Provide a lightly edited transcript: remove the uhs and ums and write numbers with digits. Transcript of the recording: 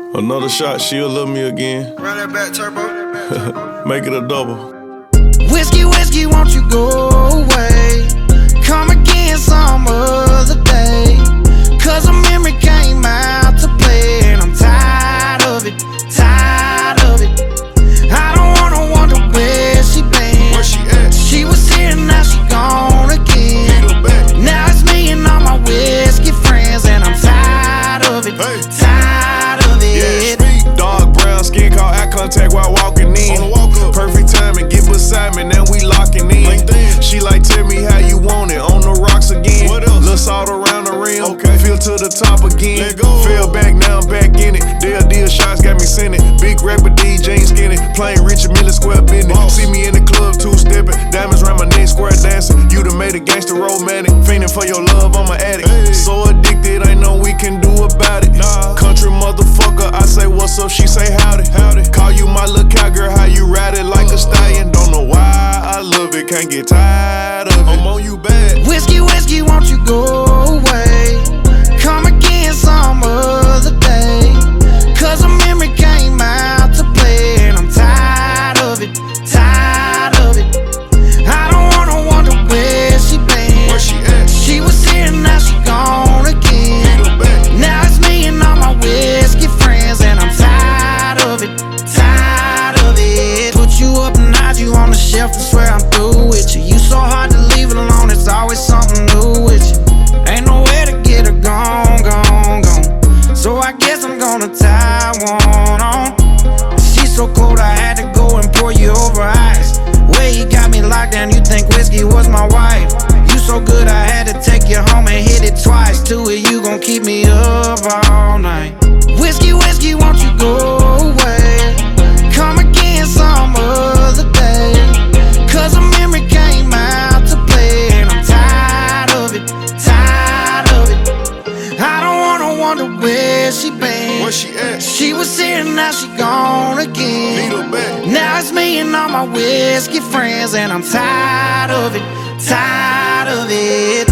Another shot, she'll love me again. Run that back turbo. Make it a double. Whiskey, whiskey, won't you go away? Come again some other day. Cause a memory came out to play, and I'm tired of it, tired of it. I don't wanna wonder where she been. Where she at? She was here, now she gone again. Now it's me and all my whiskey friends, and I'm tired of it, tired of it. Yeah, dark brown skin, caught eye contact while walking in. Perfect timing, get beside me, now we locking in. She like, tell me how you want it, on the rocks again. Little salt around the rim, feel to the top again. Fell back, now I'm back in it. Deal shots got me sending. Big rapper DJ ain't skinny, playing Richard Mille square business. See me in the club, two-stepping, diamonds round my neck, square dancing. You done made a gangster romantic, fiending for your love, I'm an addict. So addicted, ain't no we can do about it. Country motherfucker, I say what's up, she say howdy. Call you my little cowgirl, how you ride it like a stallion. Don't know why I love it, can't get tired of it. I'm on you bad. Whiskey, whiskey, won't you go away? Come again some other day. Cause a memory came out to play, and I'm tired of it, tired of it. I don't wanna wonder where she been. Where she at? She was here, now she gone again. Now it's me and all my whiskey friends, and I'm tired of it, tired of it. Put you up and hide you on the shelf and swear I'm through with you. You so hard to leave it alone, it's always something new with you. Ain't nowhere to get her gone, gone, gone. So I guess I'm gonna tie one on. She's so cold I had to go and pour you over ice. Way you got me locked down, you think whiskey was my wife. You so good I had to take you home and hit it twice. To it, you gon' keep me up all night. Whiskey, whiskey, won't you go away? Come again some other day. Cause a memory came out to play, and I'm tired of it, tired of it. I don't wanna wonder where she been. Where she at? She was here, now she gone again. Now it's me and all my whiskey friends, and I'm tired of it, tired of it.